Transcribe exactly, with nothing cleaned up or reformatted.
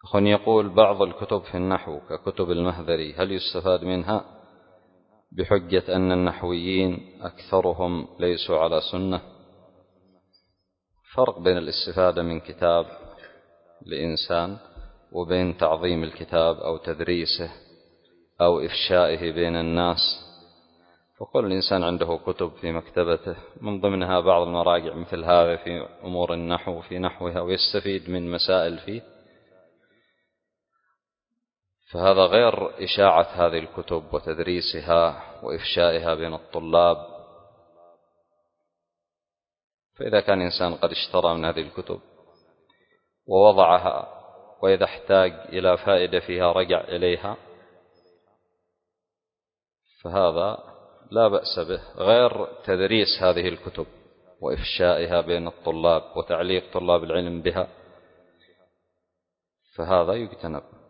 أخونا يقول بعض الكتب في النحو ككتب المهذري هل يستفاد منها بحجة أن النحويين أكثرهم ليسوا على سنة؟ فرق بين الاستفادة من كتاب لإنسان وبين تعظيم الكتاب أو تدريسه أو إفشائه بين الناس. فكل إنسان عنده كتب في مكتبته من ضمنها بعض المراجع مثل هذا في أمور النحو في نحوها ويستفيد من مسائل فيه، فهذا غير إشاعة هذه الكتب وتدريسها وإفشائها بين الطلاب. فإذا كان إنسان قد اشترى من هذه الكتب ووضعها وإذا احتاج إلى فائدة فيها رجع إليها فهذا لا بأس به، غير تدريس هذه الكتب وإفشائها بين الطلاب وتعليق طلاب العلم بها، فهذا يجتنب.